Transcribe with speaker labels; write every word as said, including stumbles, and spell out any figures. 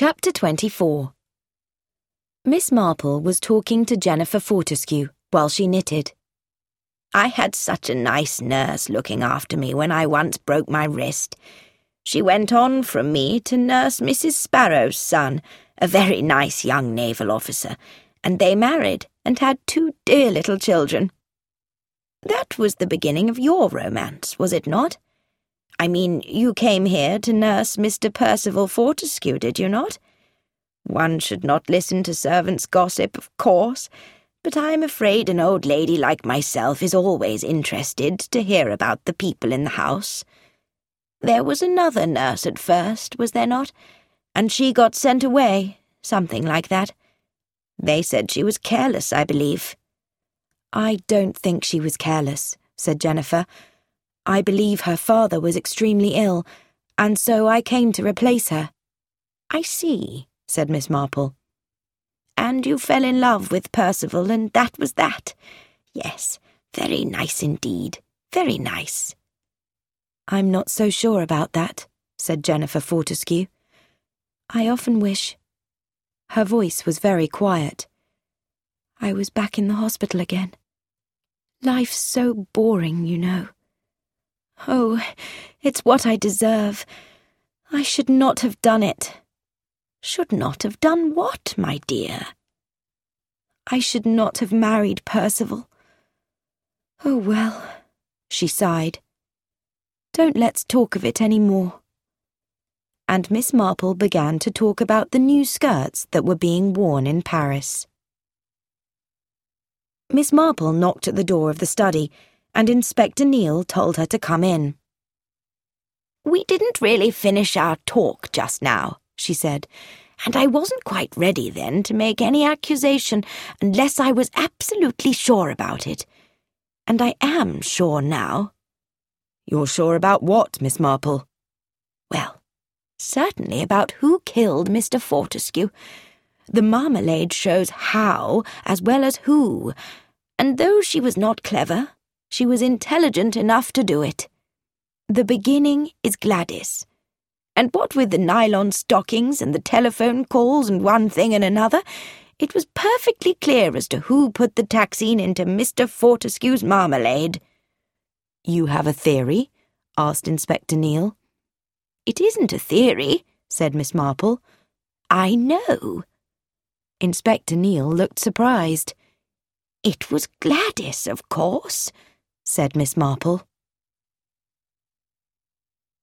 Speaker 1: Chapter twenty-four. Miss Marple was talking to Jennifer Fortescue while she knitted.
Speaker 2: I had such a nice nurse looking after me when I once broke my wrist. She went on from me to nurse Missus Sparrow's son, a very nice young naval officer, and they married and had two dear little children. That was the beginning of your romance, was it not? I mean, you came here to nurse Mister Percival Fortescue, did you not? One should not listen to servants' gossip, of course, but I am afraid an old lady like myself is always interested to hear about the people in the house. There was another nurse at first, was there not? And she got sent away, something like that. They said she was careless, I believe.
Speaker 1: I don't think she was careless, said Jennifer. I believe her father was extremely ill, and so I came to replace her.
Speaker 2: I see, said Miss Marple. And you fell in love with Percival, and that was that. Yes, very nice indeed, very nice.
Speaker 1: I'm not so sure about that, said Jennifer Fortescue. I often wish... Her voice was very quiet. I was back in the hospital again. Life's so boring, you know. Oh, it's what I deserve. I should not have done it.
Speaker 2: Should not have done what, my dear?
Speaker 1: I should not have married Percival. Oh, well, she sighed. Don't let's talk of it any more. And Miss Marple began to talk about the new skirts that were being worn in Paris. Miss Marple knocked at the door of the study, and Inspector Neal told her to come in.
Speaker 2: We didn't really finish our talk just now, she said, and I wasn't quite ready then to make any accusation unless I was absolutely sure about it. And I am sure now.
Speaker 1: You're sure about what, Miss Marple?
Speaker 2: Well, certainly about who killed Mister Fortescue. The marmalade shows how as well as who, and though she was not clever, she was intelligent enough to do it. The beginning is Gladys. And what with the nylon stockings and the telephone calls and one thing and another, it was perfectly clear as to who put the taxine into Mister Fortescue's marmalade.
Speaker 1: You have a theory? Asked Inspector Neal.
Speaker 2: It isn't a theory, said Miss Marple. I know.
Speaker 1: Inspector Neal looked surprised.
Speaker 2: It was Gladys, of course,
Speaker 1: said Miss Marple.